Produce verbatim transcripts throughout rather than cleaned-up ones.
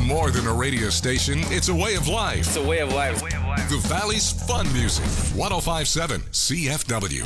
more than a radio station, it's a way of life. It's a way of life. The Valley's fun music. one oh five point seven C F W.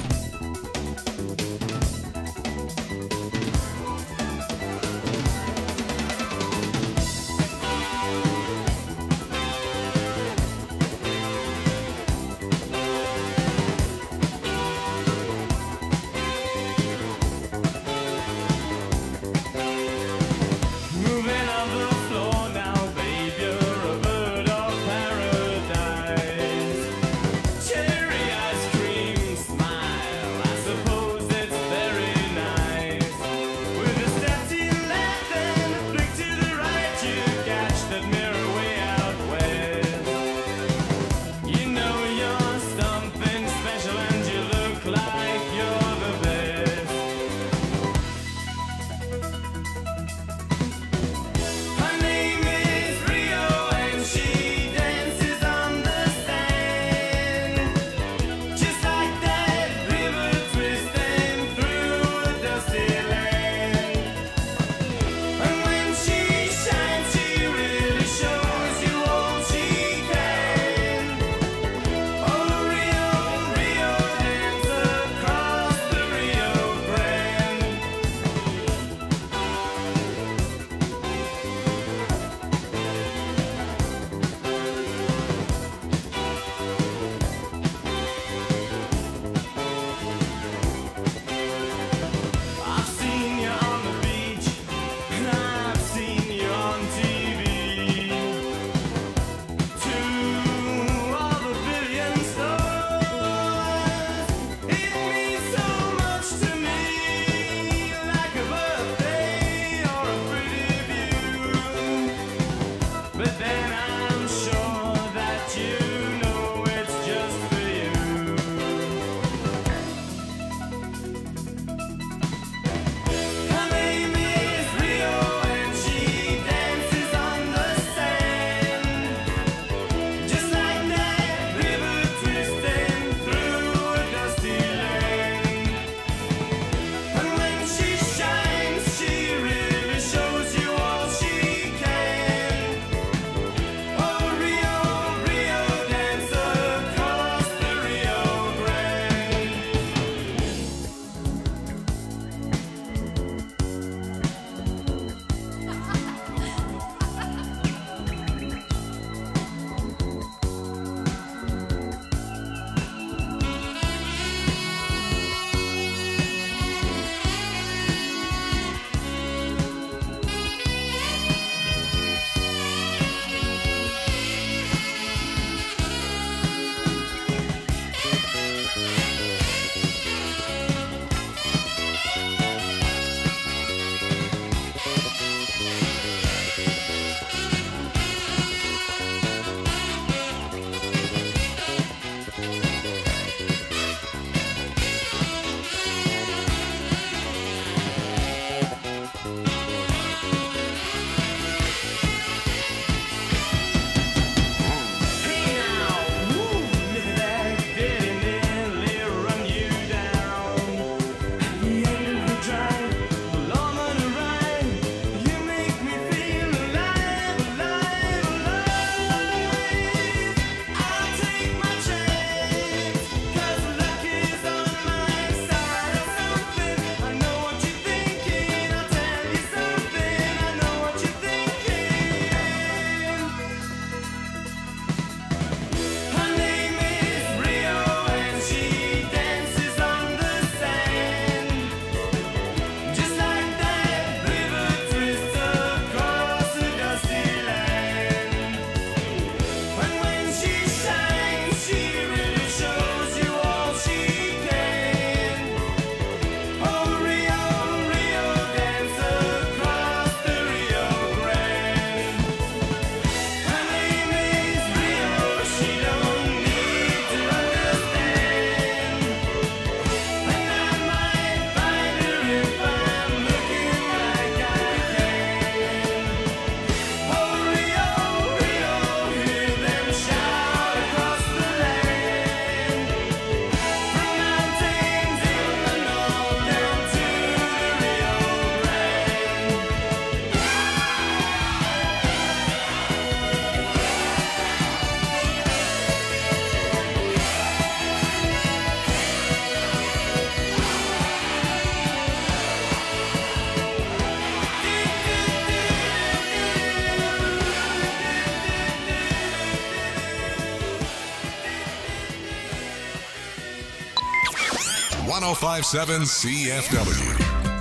one oh five point seven C F W.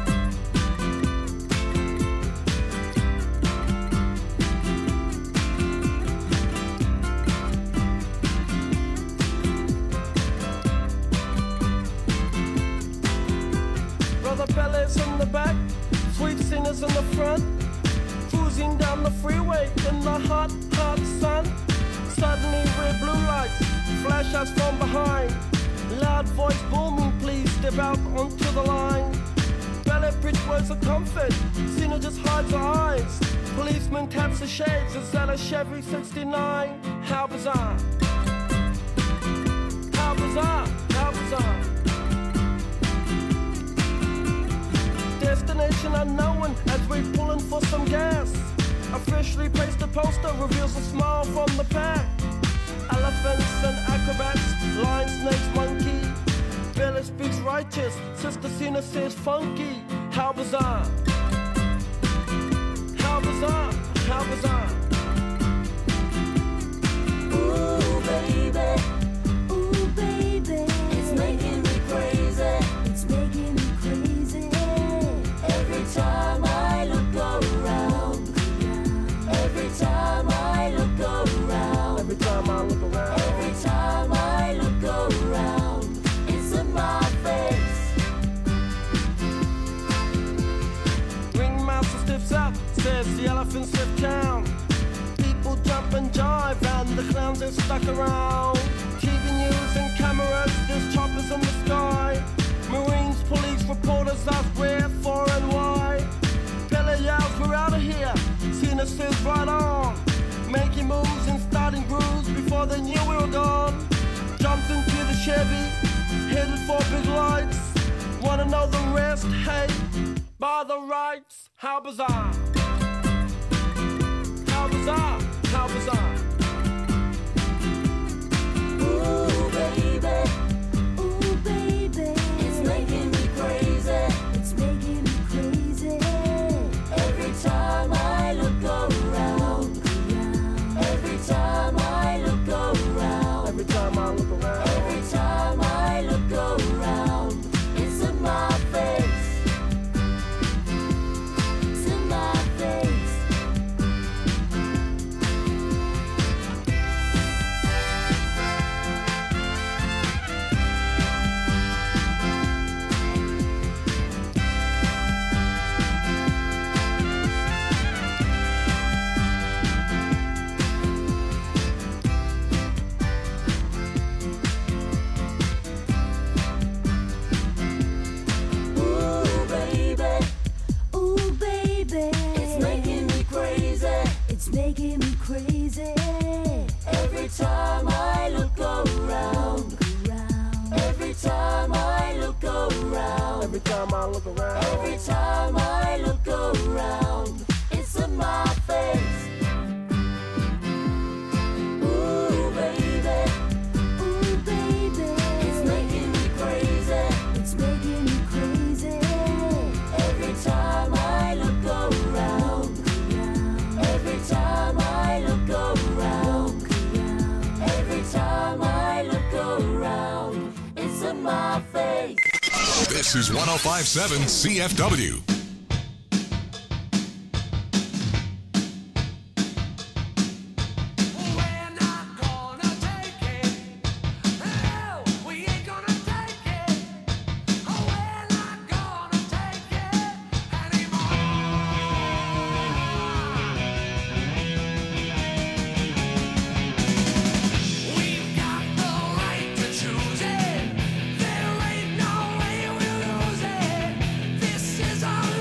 Bellas in the back, sweet singers in the front, cruising down the freeway in the hot, hot sun. Suddenly red blue lights flash us from behind. Loud voice booming, please step out onto the line. Ballet bridge words of comfort, Cena just hides her eyes. Policeman taps the shades, is that a Chevy sixty-nine? How bizarre, how bizarre, how bizarre. Destination unknown as we pulling for some gas. Officially placed a poster reveals a smile from the pack. Elephants and acrobats, lion, snakes, monkey. Billy speaks righteous, Sister Cena says funky. How bizarre, how bizarre, how bizarre. Ooh baby, ooh baby, it's making me crazy, it's making me crazy. Every time I look around, every time I look around, Every time I look around, every time I look around, it's in my face. Ringmaster steps up, says the elephants left town. People jump and jive and the clowns are stuck around. T V news and cameras, there's choppers in the sky. Marines, police, reporters ask where, for and why. Bella yells, we're out of here. Cena says right on. Making moves and starting grooves before they knew we were gone. Jumped into the Chevy, headed for big lights. Wanna know the rest? Hey, by the rights. How bizarre, how bizarre, how bizarre. Ooh baby, ooh baby, it's making me crazy, it's making me crazy. Every time I look around, every time I look around, Every time I look around, every time I look around, it's in my face, it's in my face. Ooh baby, ooh baby, it's making me crazy, it's making me crazy. Every time I look around, every time I look around, every time I look around. every time I look around, it's in my face. Ooh baby, ooh baby, it's making me crazy, it's making me crazy. Every time I look around, every time I look around, every time I look around, it's in my face. This is one oh five point seven C F W. This is our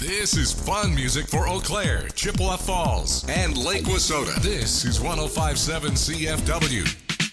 This is fun music for Eau Claire, Chippewa Falls, and Lake Wissota. This is one oh five point seven C F W.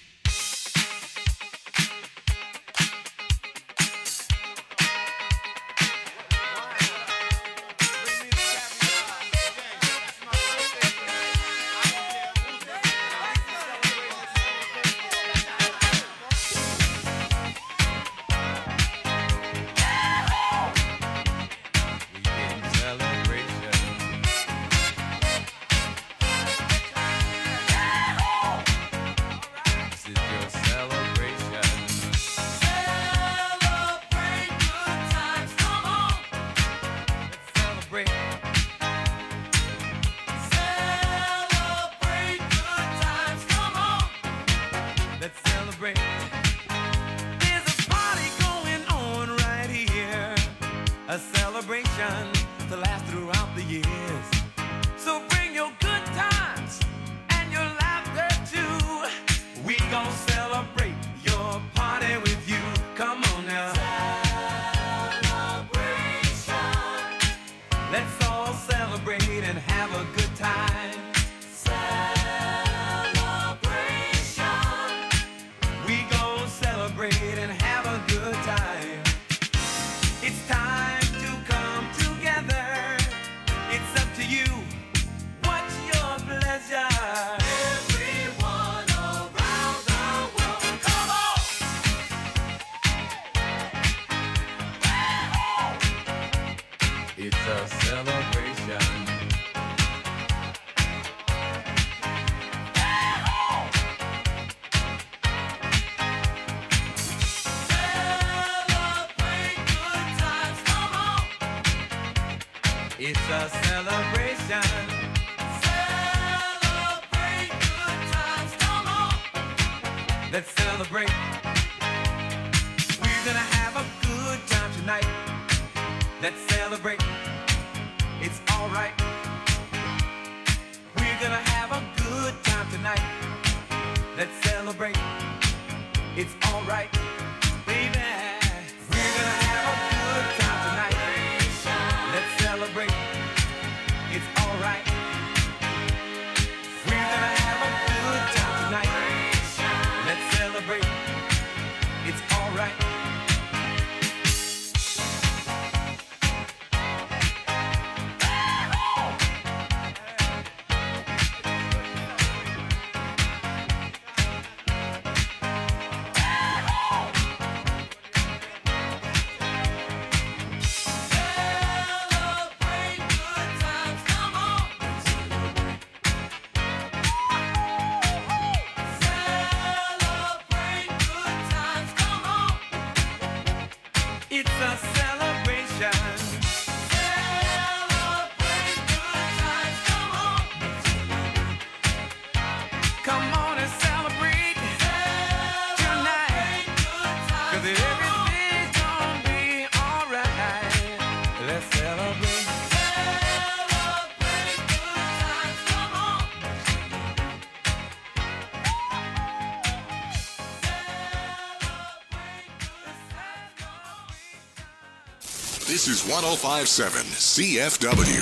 This is one oh five point seven C F W. Ooh,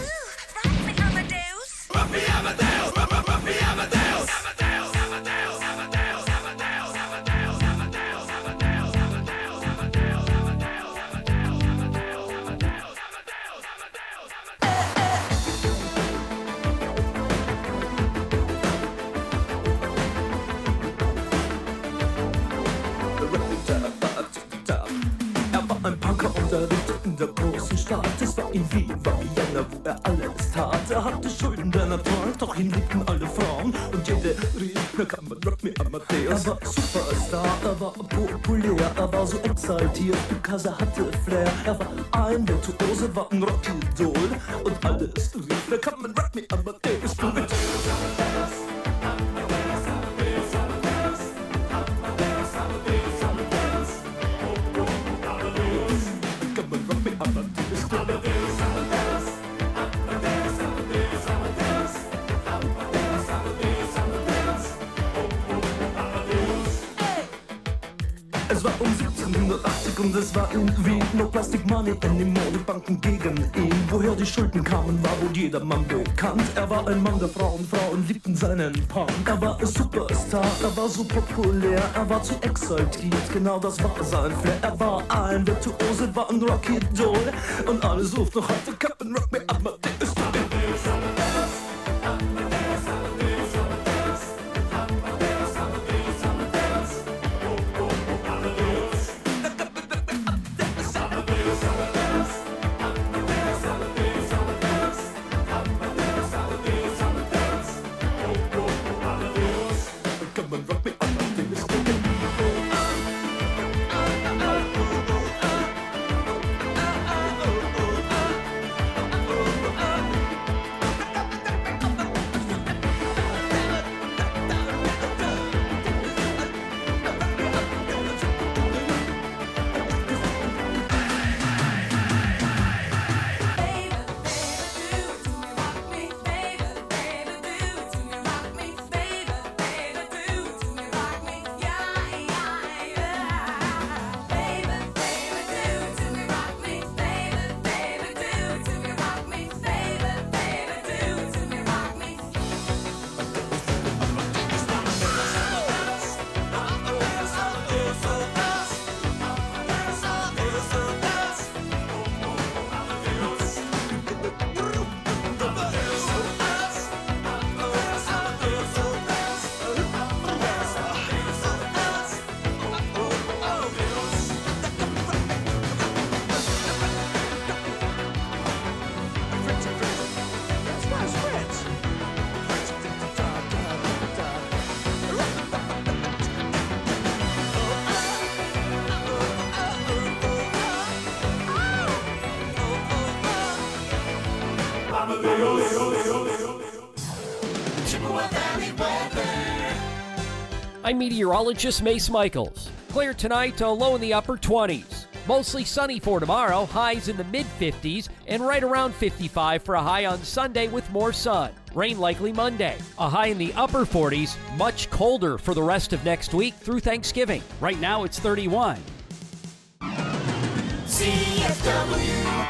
Ruffy Amadeus. Ruffy Amadeus. Ruffy Amadeus. In der großen Stadt, es war in Wien, war Vienna, wo er alles tat. Er hatte Schulden, der Natur, doch ihn liebten alle Frauen. Und jede rief, na kann man Rock me Amadeus. Er war Superstar, er war populär, er war so exaltiert, because er hatte Flair. Er war ein Virtuose, war ein Rockidol. Und alles rief, na kann man Rock me Amadeus. Du mit Es war um siebzehnhundertachtzig Musik und es war irgendwie no plastic money anymore. Die Banken gegen ihn, woher die Schulden kamen, war wohl jedermann bekannt. Er war ein Mann der Frauen, Frauen liebten seinen Punk. Er war ein Superstar, er war so populär, er war zu exaltiert, genau das war sein Flair. Er war ein Virtuose, war ein Rocky-Doll und alle suchten noch heute Captain Rock Me Amadeus. I'm meteorologist Mace Michaels. Clear tonight, a low in the upper twenties. Mostly sunny for tomorrow, highs in the mid fifties, and right around fifty-five for a high on Sunday with more sun. Rain likely Monday. A high in the upper forties, much colder for the rest of next week through Thanksgiving. Right now it's thirty-one. C F W.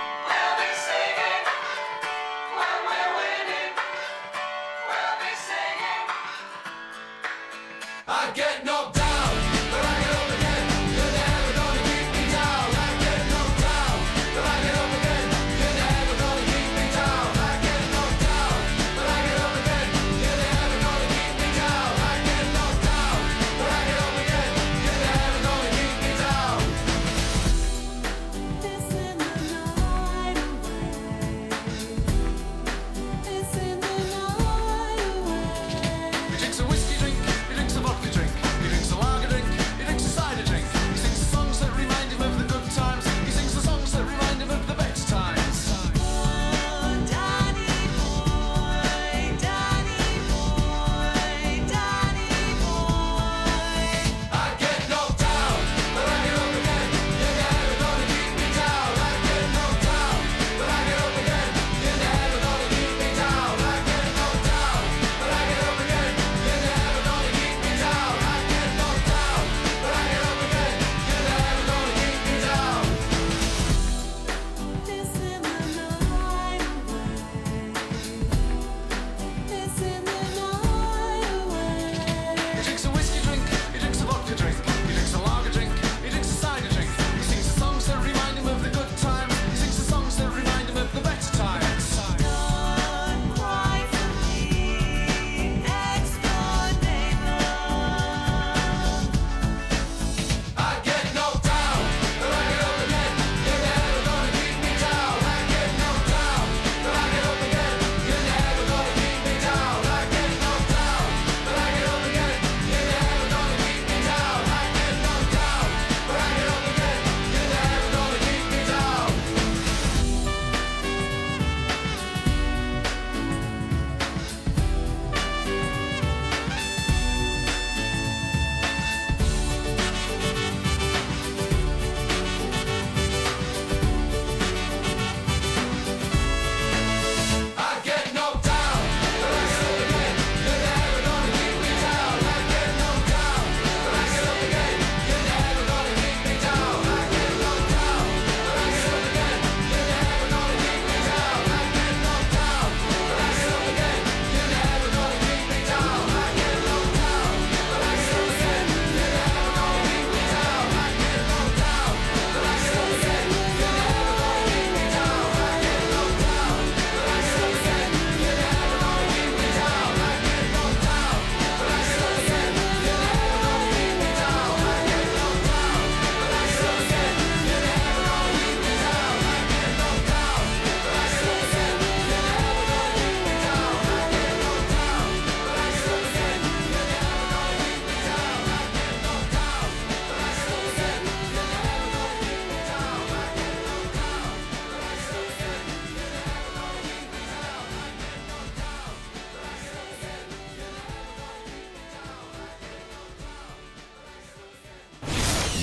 I get knocked down, but I get up again. You're never gonna keep me down. I get knocked down, but I get up again. You're never gonna keep me down. I get knocked down, but I get up again. You're never gonna keep me down. I get knocked down, but I get up again. You're never gonna keep me down. This in the night.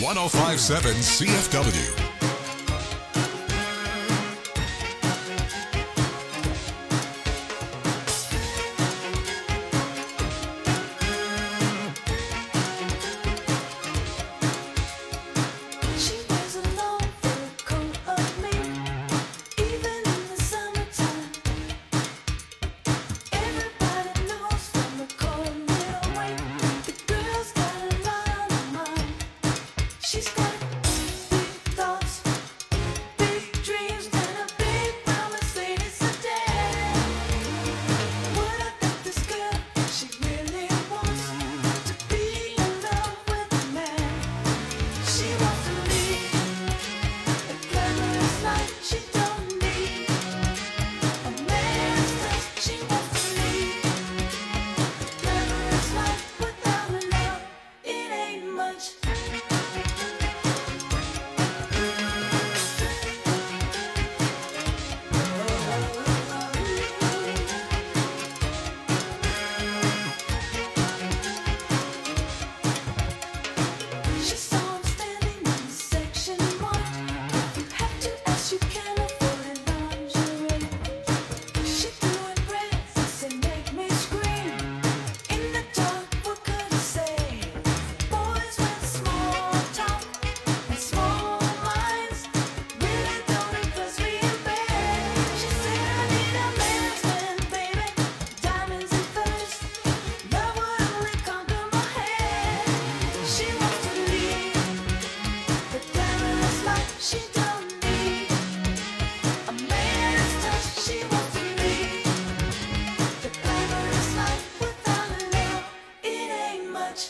one oh five point seven C F W. She's got big thoughts, big dreams, and a big Mercedes sedan. When I met this girl, she really wants to be in love with a man. She wants to lead a glamorous life. She don't need a man's touch. She wants to lead a glamorous life without love. It ain't much. She saw him standing in section one. If you have to ask, you can afford it lingerie. She threw in breath and make me scream. In the dark, what could I say? Boys with small talk and small minds really don't impress me in bed. She said I need a man's man, baby, diamonds and furs. Love would only conquer my head. She wants to lead the glamorous life. She don't need a man's touch. She wants to lead the glamorous life without love. It ain't much.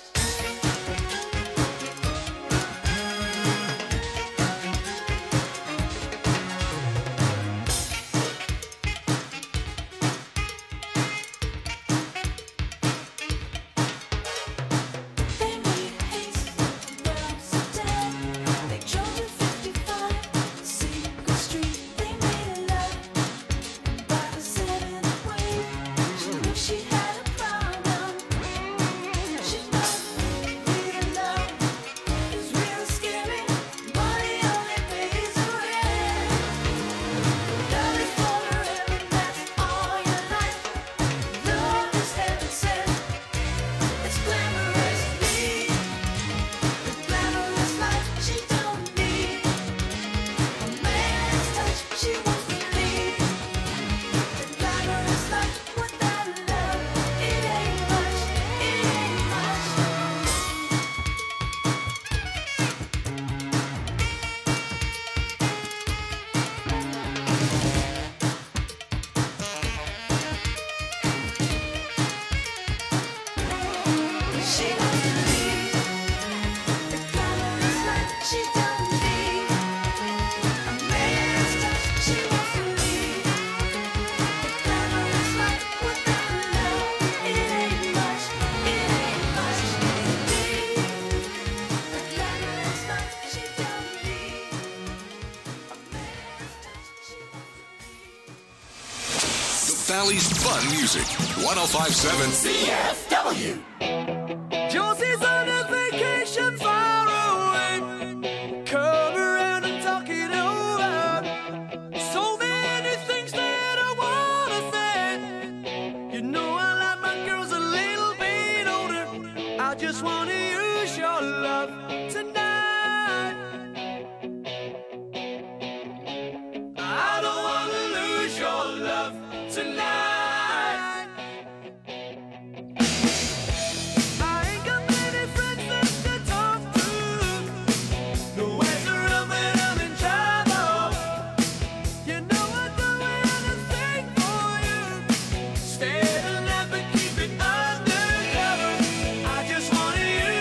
They made haste around Sedan. They drove to fifty-five Secret Street. They made love by the seventh wave. She knew she had a problem. She's not real love. It's real scary. Money only pays the rent. Love is forever, that's all your life. Love is heaven sent. It's glamorous, lead the glamorous life. She don't need a man's touch. She wants to lead the glamorous life without love. It ain't much, it ain't much. She wants to lead the glamorous life. She don't need a man's touch. She wants to lead the glamorous life without love. It ain't much, it ain't much. Lead the glamorous life. She don't need a man's touch. She wants to lead. The Valley's fun music. one oh five point seven C F W. Josie's on a vacation far away. Come around and talk it over. So many things that I wanna say. You know I like my girls a little bit older. I just wanna use your love tonight. I don't wanna lose your love tonight. I ain't got many friends left to talk to. Nowhere's around when I'm in trouble. You know I'd do anything for you. Stay alive but keep it undercover. I just wanna use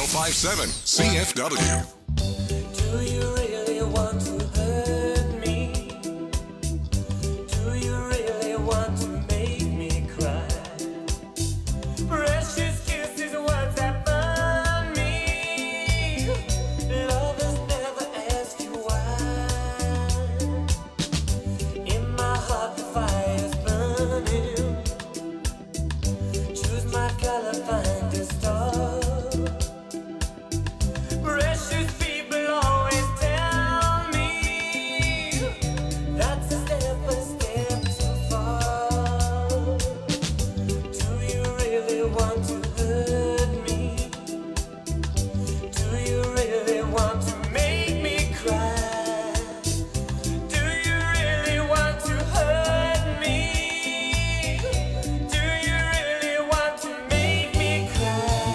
oh five seven C F W. Do you really want to hurt me? Do you really want to make me cry? Precious kisses, words that burn me. Lovers never ask you why. In my heart the fire's burning. Choose my color, find a star. Precious people always tell me that's a step, a step too far. Do you really want to hurt me? Do you really want to make me cry? Do you really want to hurt me? Do you really want to make me cry?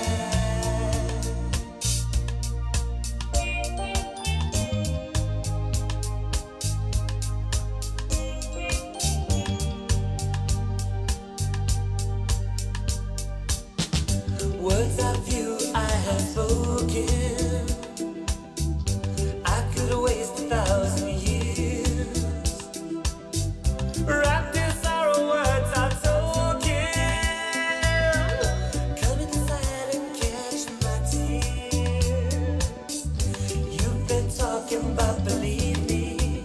Words of you I have spoken. I could waste a thousand years. Wrapped in sorrow, words are token. Come inside and catch my tears. You've been talking about, believe me.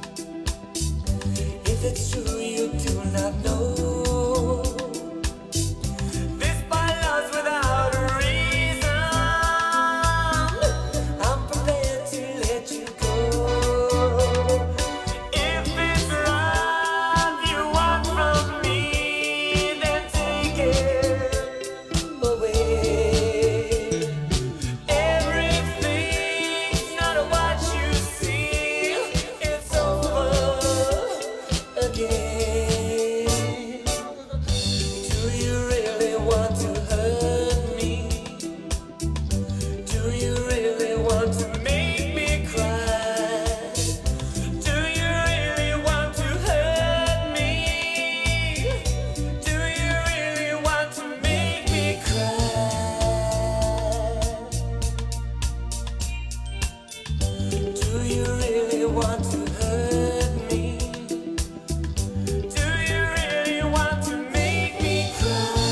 If it's true, you do not know. This by love's without a reason. I'm prepared to let you go. If it's love you want from me, then take it away. Everything's not what you see. It's over again. Do you really want to hurt me? Do you really want to make me cry? Do you really want to hurt me? Do you really want to make me cry? Do you really want to hurt me? Do you really want to make me cry?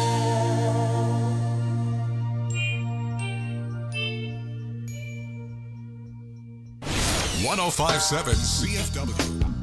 one oh five seven C F W.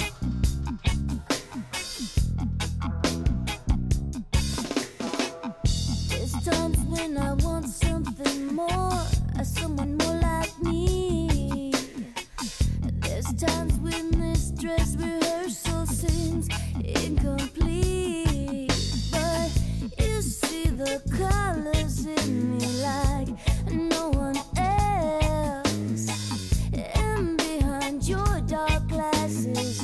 There's times when I want something more, uh, someone more like me. There's times when this dress rehearsal seems incomplete. But you see the colors in me like no one else. And behind your dark glasses,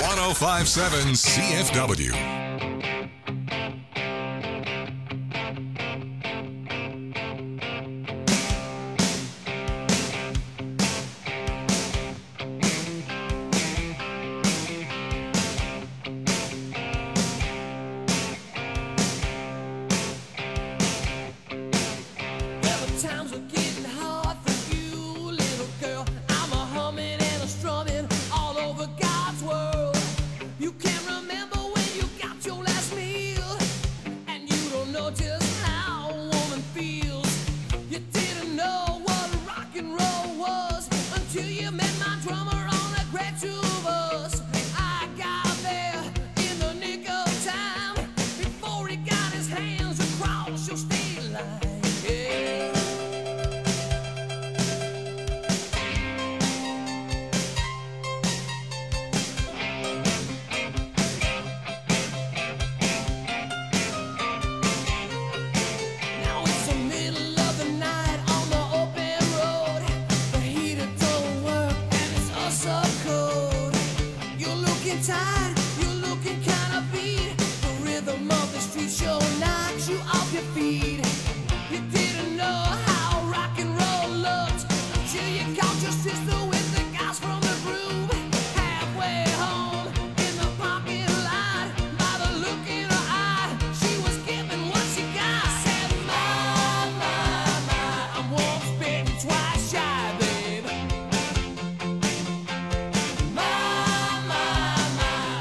one oh five point seven C F W. Times are getting hard for you, little girl. I'm a humming and a strumming all over God's world. You can't remember when you got your last meal, and you don't know just how a woman feels. You didn't know what rock and roll was until you met my drummer on a great tour bus. I got there in the nick of time before he got his hands across your state line. Yeah. Now it's the middle of the night on the open road. The heater don't work and it's us so cold. You're looking tired, you're looking kinda beat. The rhythm of the street show knocks you off your feet. You didn't know how rock and roll looked until you caught your sister with the guys from the groove. Halfway home in the parking lot, by the look in her eye, she was giving what she got. Said, my, my, my, I'm once bitten, twice shy, babe. My, my, my,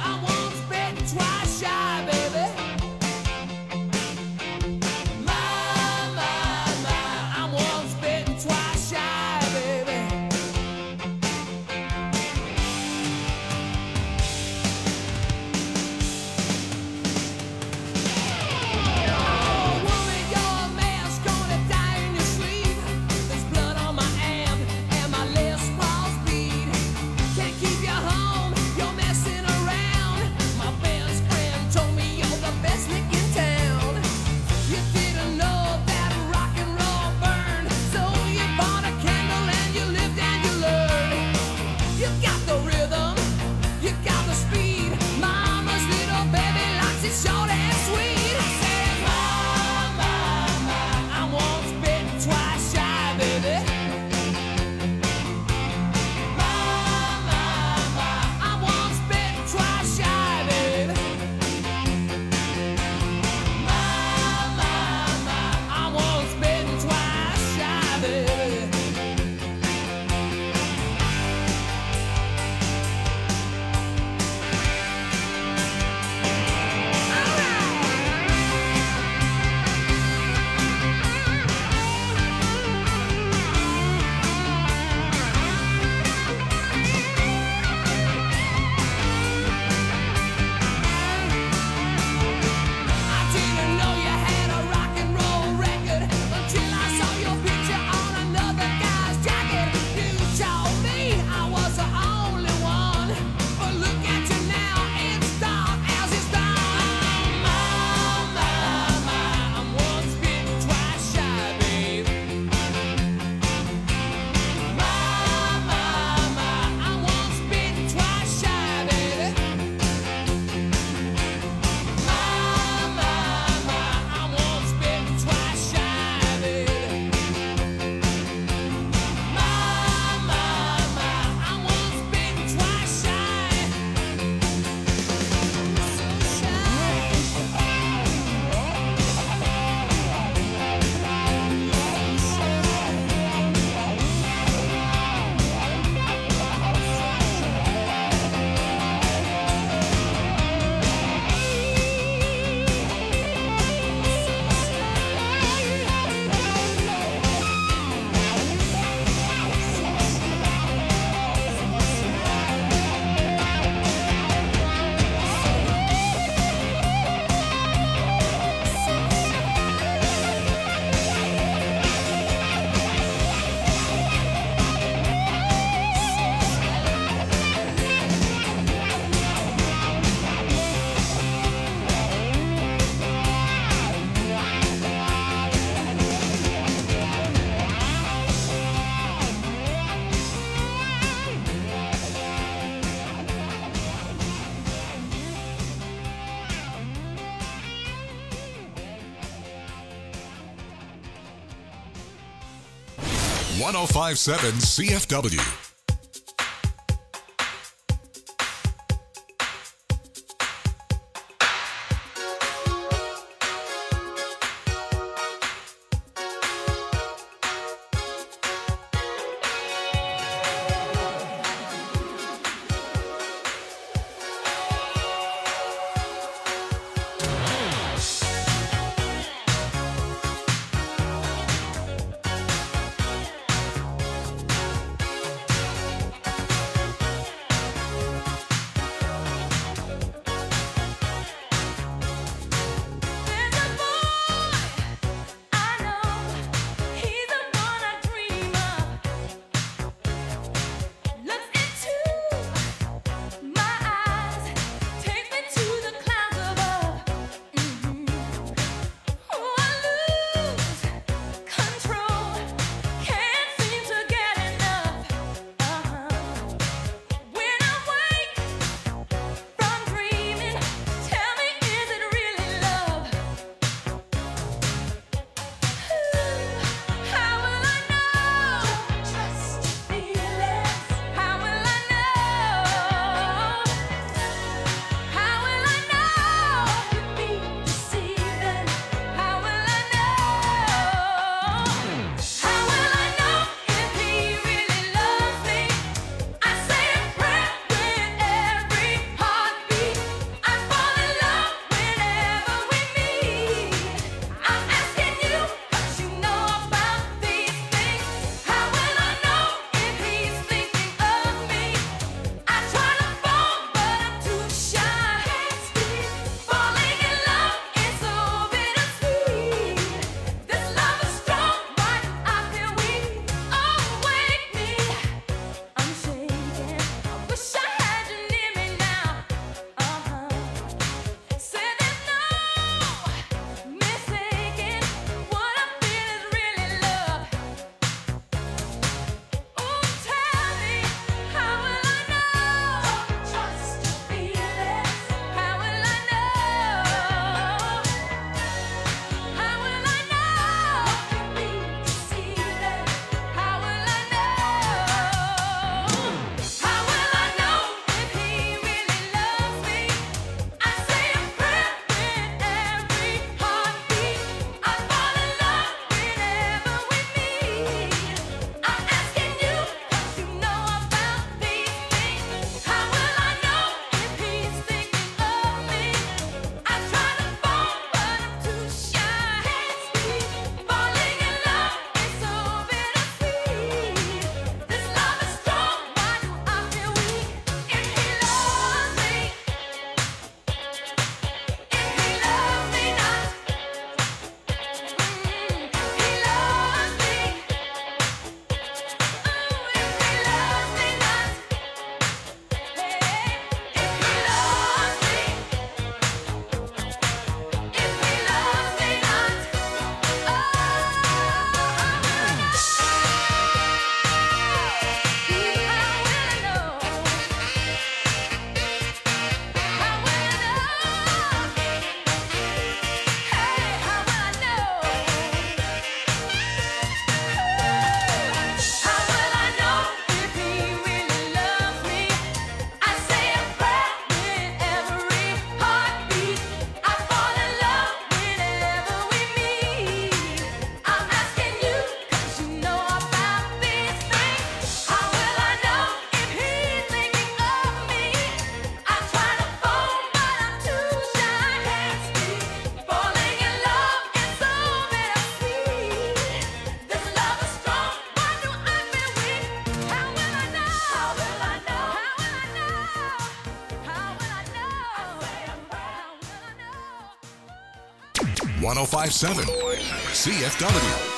one oh five point seven C F W. one oh five point seven C F W.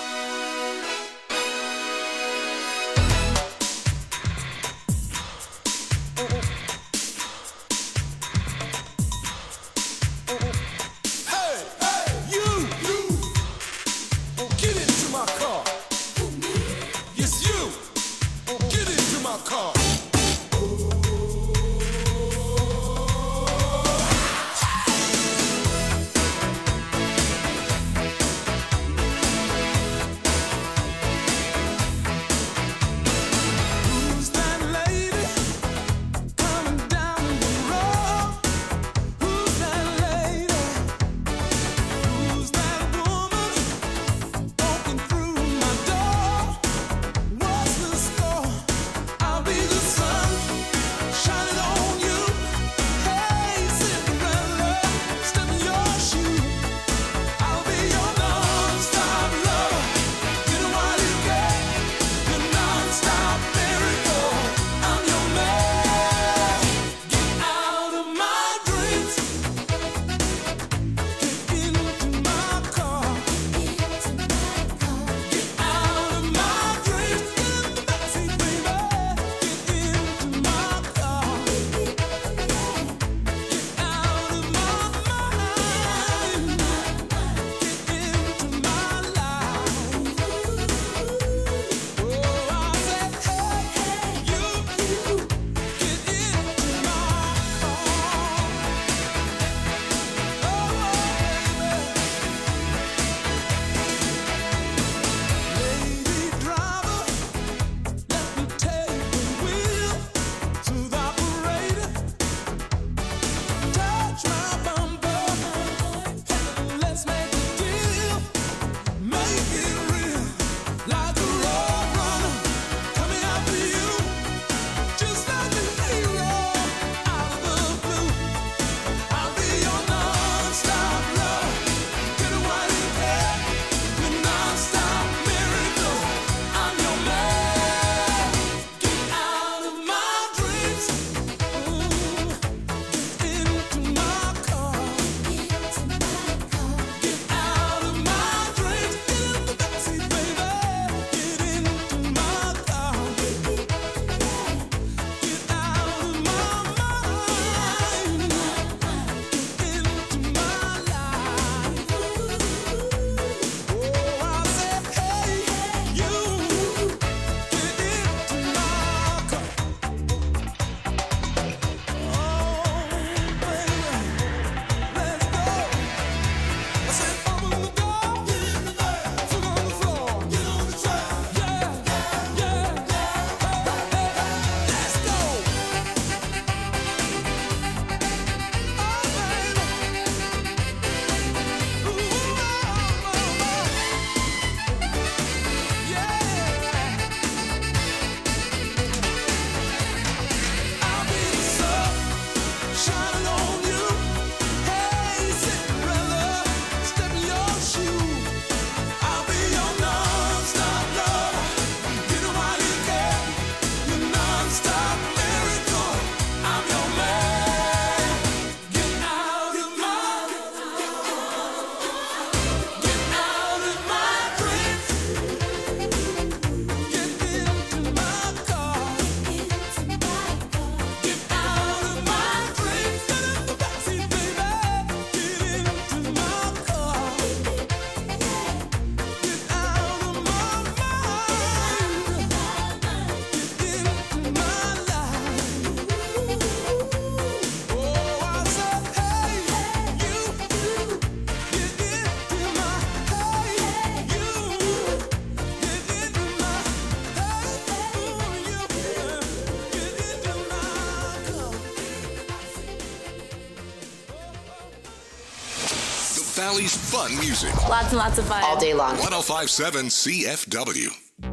Valley's fun music. Lots and lots of fun. All day long. one oh five point seven C F W.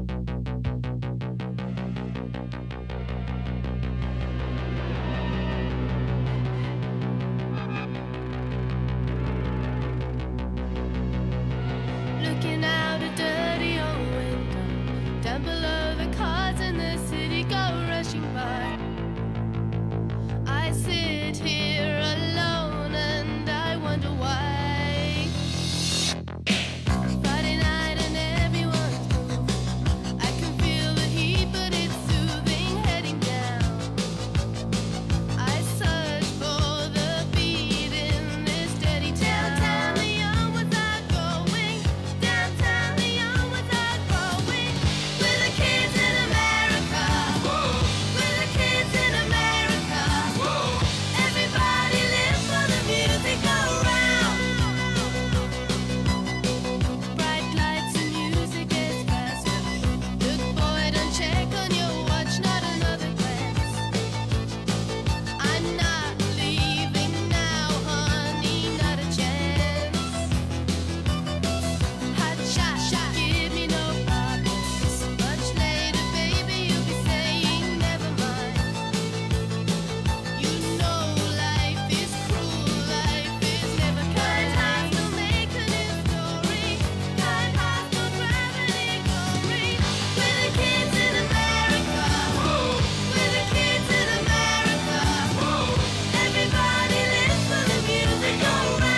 Looking out a dirty old window, down below the cars in the city go rushing by. I sit here alone and I wonder why. Friday night and everyone's moved. I can feel the heat, but it's soothing heading down. I search for the beat in this steady town. Downtown Leon without going. Downtown Leon without going. We're the kids in America. We're the kids in America. Everybody lives for the music around. Bright lights and music gets faster. Look, boy, don't check on your watch, not another glance. I'm not leaving now, honey, not a chance. Hot shot, shot, give me no problems. Much later, baby, you'll be saying never mind. You know life is cruel, life is never kind. Time to make a new story. Time has no gravity glory. We're the kids in America. We're the kids in America. Everybody lives for the music around.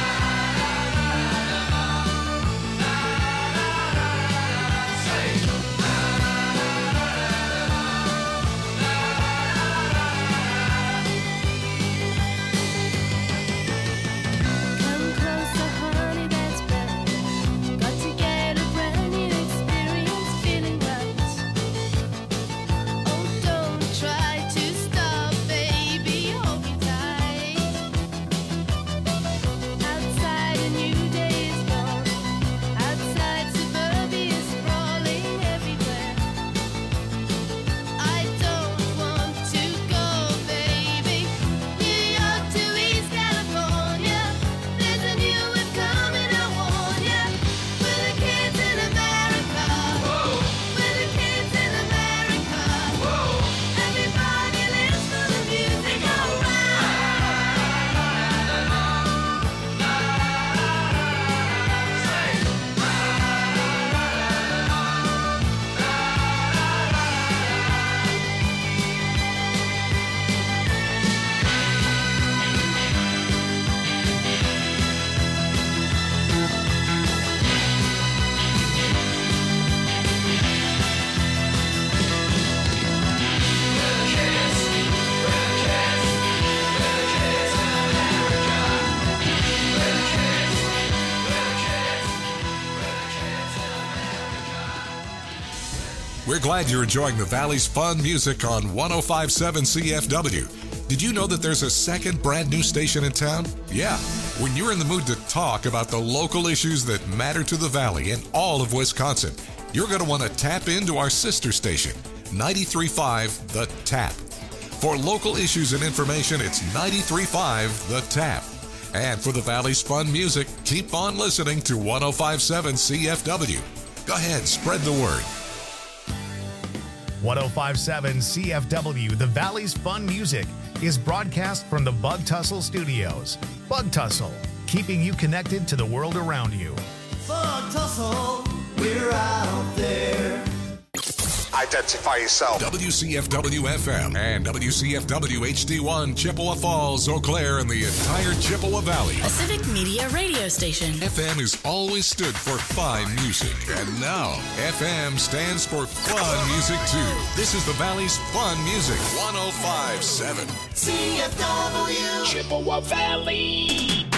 Come closer, honey, that's better. Got to get a brand new experience, feeling right. Oh, don't try to stop, baby, hold me tight. Outside a new day is gone. Outside suburbia is sprawling everywhere. I don't want to go, baby. New York to East California. There's a new wave coming, I warn ya. We're the kids in America. We're the kids in America. Everybody lives for the music around. We're glad you're enjoying the Valley's fun music on one oh five point seven C F W. Did you know that there's a second brand new station in town? Yeah. When you're in the mood to talk about the local issues that matter to the Valley and all of Wisconsin, you're going to want to tap into our sister station, ninety-three point five The Tap. For local issues and information, it's ninety-three point five The Tap. And for the Valley's fun music, keep on listening to one oh five point seven C F W. Go ahead, spread the word. one oh five point seven C F W, the Valley's fun music, is broadcast from the Bug Tussle Studios. Bug Tussle, keeping you connected to the world around you. Bug Tussle, we're out there. Identify yourself. W C F W F M and W C F W H D one, Chippewa Falls, Eau Claire, and the entire Chippewa Valley. A civic media radio station. F M has always stood for fine music, and now F M stands for fun music too. This is the Valley's fun music, one oh five point seven C F W Chippewa Valley.